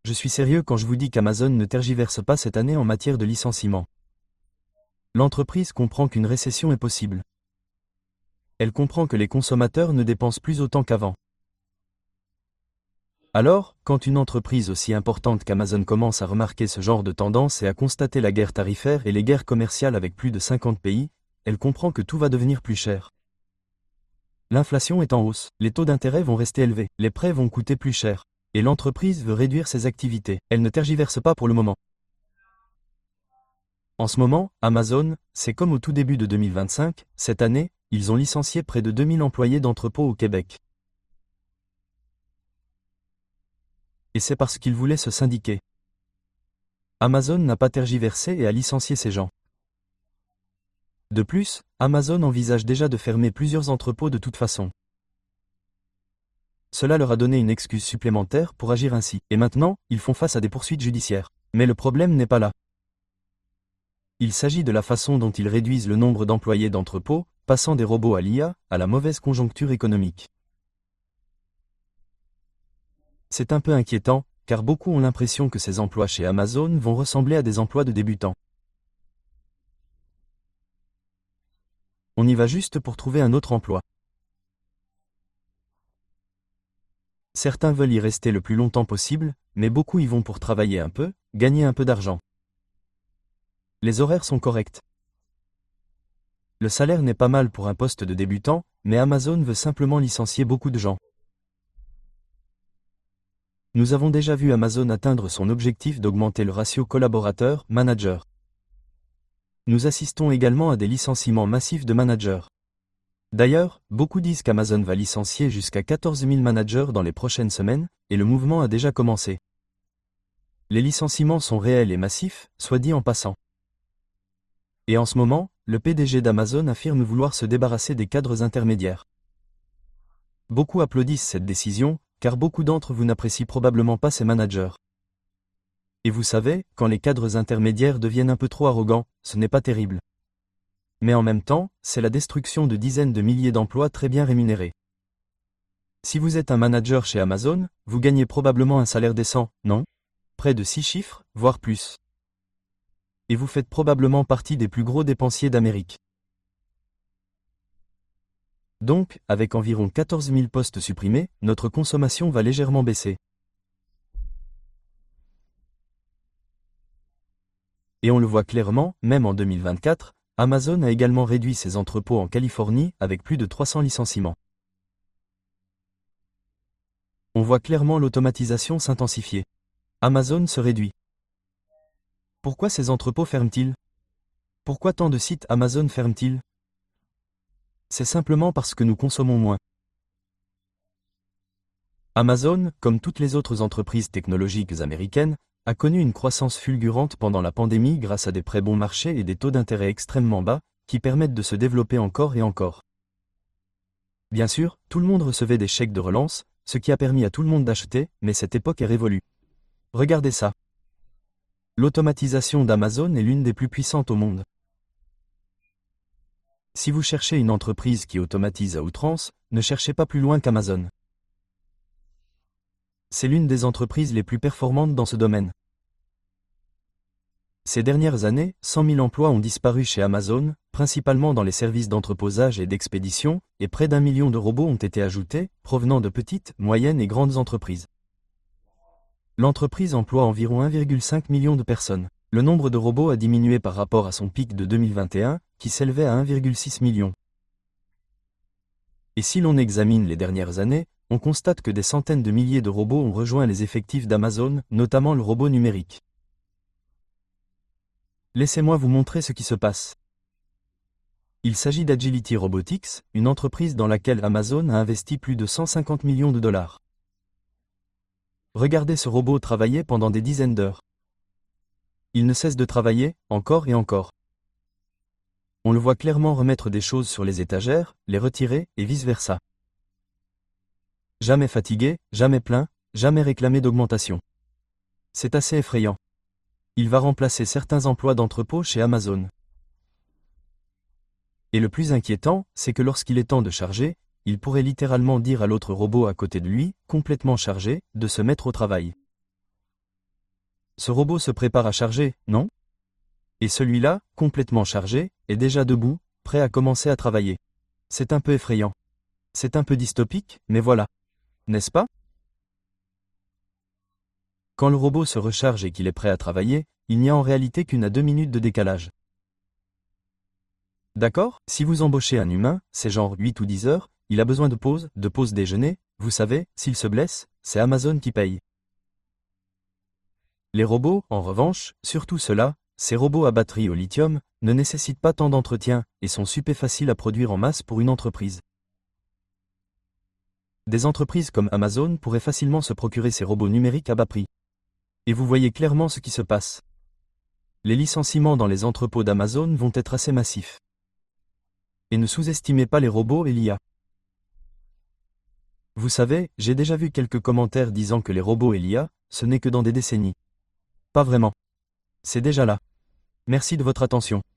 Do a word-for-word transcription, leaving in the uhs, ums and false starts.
Je suis sérieux quand je vous dis qu'Amazon ne tergiverse pas cette année en matière de licenciement. L'entreprise comprend qu'une récession est possible. Elle comprend que les consommateurs ne dépensent plus autant qu'avant. Alors, quand une entreprise aussi importante qu'Amazon commence à remarquer ce genre de tendance et à constater la guerre tarifaire et les guerres commerciales avec plus de cinquante pays, elle comprend que tout va devenir plus cher. L'inflation est en hausse, les taux d'intérêt vont rester élevés, les prêts vont coûter plus cher, et l'entreprise veut réduire ses activités. Elle ne tergiverse pas pour le moment. En ce moment, Amazon, c'est comme au tout début de deux mille vingt-cinq, cette année, ils ont licencié près de deux mille employés d'entrepôts au Québec. Et c'est parce qu'ils voulaient se syndiquer. Amazon n'a pas tergiversé et a licencié ces gens. De plus, Amazon envisage déjà de fermer plusieurs entrepôts de toute façon. Cela leur a donné une excuse supplémentaire pour agir ainsi, et maintenant, ils font face à des poursuites judiciaires. Mais le problème n'est pas là. Il s'agit de la façon dont ils réduisent le nombre d'employés d'entrepôts, passant des robots à l'I A, à la mauvaise conjoncture économique. C'est un peu inquiétant, car beaucoup ont l'impression que ces emplois chez Amazon vont ressembler à des emplois de débutants. On y va juste pour trouver un autre emploi. Certains veulent y rester le plus longtemps possible, mais beaucoup y vont pour travailler un peu, gagner un peu d'argent. Les horaires sont corrects. Le salaire n'est pas mal pour un poste de débutant, mais Amazon veut simplement licencier beaucoup de gens. Nous avons déjà vu Amazon atteindre son objectif d'augmenter le ratio collaborateur-manager. Nous assistons également à des licenciements massifs de managers. D'ailleurs, beaucoup disent qu'Amazon va licencier jusqu'à quatorze mille managers dans les prochaines semaines, et le mouvement a déjà commencé. Les licenciements sont réels et massifs, soit dit en passant. Et en ce moment, le P D G d'Amazon affirme vouloir se débarrasser des cadres intermédiaires. Beaucoup applaudissent cette décision, car beaucoup d'entre vous n'apprécient probablement pas ces managers. Et vous savez, quand les cadres intermédiaires deviennent un peu trop arrogants, ce n'est pas terrible. Mais en même temps, c'est la destruction de dizaines de milliers d'emplois très bien rémunérés. Si vous êtes un manager chez Amazon, vous gagnez probablement un salaire décent, non? Près de six chiffres, voire plus. Et vous faites probablement partie des plus gros dépensiers d'Amérique. Donc, avec environ quatorze mille postes supprimés, notre consommation va légèrement baisser. Et on le voit clairement, même en deux mille vingt-quatre, Amazon a également réduit ses entrepôts en Californie avec plus de trois cents licenciements. On voit clairement l'automatisation s'intensifier. Amazon se réduit. Pourquoi ces entrepôts ferment-ils? Pourquoi tant de sites Amazon ferment-ils? C'est simplement parce que nous consommons moins. Amazon, comme toutes les autres entreprises technologiques américaines, a connu une croissance fulgurante pendant la pandémie grâce à des prêts bon marché et des taux d'intérêt extrêmement bas, qui permettent de se développer encore et encore. Bien sûr, tout le monde recevait des chèques de relance, ce qui a permis à tout le monde d'acheter, mais cette époque est révolue. Regardez ça. L'automatisation d'Amazon est l'une des plus puissantes au monde. Si vous cherchez une entreprise qui automatise à outrance, ne cherchez pas plus loin qu'Amazon. C'est l'une des entreprises les plus performantes dans ce domaine. Ces dernières années, cent mille emplois ont disparu chez Amazon, principalement dans les services d'entreposage et d'expédition, et près d'un million de robots ont été ajoutés, provenant de petites, moyennes et grandes entreprises. L'entreprise emploie environ un virgule cinq million de personnes. Le nombre de robots a diminué par rapport à son pic de deux mille vingt et un, qui s'élevait à un virgule six million. Et si l'on examine les dernières années, on constate que des centaines de milliers de robots ont rejoint les effectifs d'Amazon, notamment le robot numérique. Laissez-moi vous montrer ce qui se passe. Il s'agit d'Agility Robotics, une entreprise dans laquelle Amazon a investi plus de cent cinquante millions de dollars. Regardez ce robot travailler pendant des dizaines d'heures. Il ne cesse de travailler, encore et encore. On le voit clairement remettre des choses sur les étagères, les retirer, et vice-versa. Jamais fatigué, jamais plein, jamais réclamé d'augmentation. C'est assez effrayant. Il va remplacer certains emplois d'entrepôt chez Amazon. Et le plus inquiétant, c'est que lorsqu'il est temps de charger, il pourrait littéralement dire à l'autre robot à côté de lui, complètement chargé, de se mettre au travail. Ce robot se prépare à charger, non? Et celui-là, complètement chargé, est déjà debout, prêt à commencer à travailler. C'est un peu effrayant. C'est un peu dystopique, mais voilà. N'est-ce pas? Quand le robot se recharge et qu'il est prêt à travailler, il n'y a en réalité qu'une à deux minutes de décalage. D'accord? Si vous embauchez un humain, c'est genre huit ou dix heures, il a besoin de pause, de pause déjeuner, vous savez, s'il se blesse, c'est Amazon qui paye. Les robots, en revanche, surtout ceux-là, ces robots à batterie au lithium, ne nécessitent pas tant d'entretien et sont super faciles à produire en masse pour une entreprise. Des entreprises comme Amazon pourraient facilement se procurer ces robots numériques à bas prix. Et vous voyez clairement ce qui se passe. Les licenciements dans les entrepôts d'Amazon vont être assez massifs. Et ne sous-estimez pas les robots et l'I A. Vous savez, j'ai déjà vu quelques commentaires disant que les robots et l'I A, ce n'est que dans des décennies. Pas vraiment. C'est déjà là. Merci de votre attention.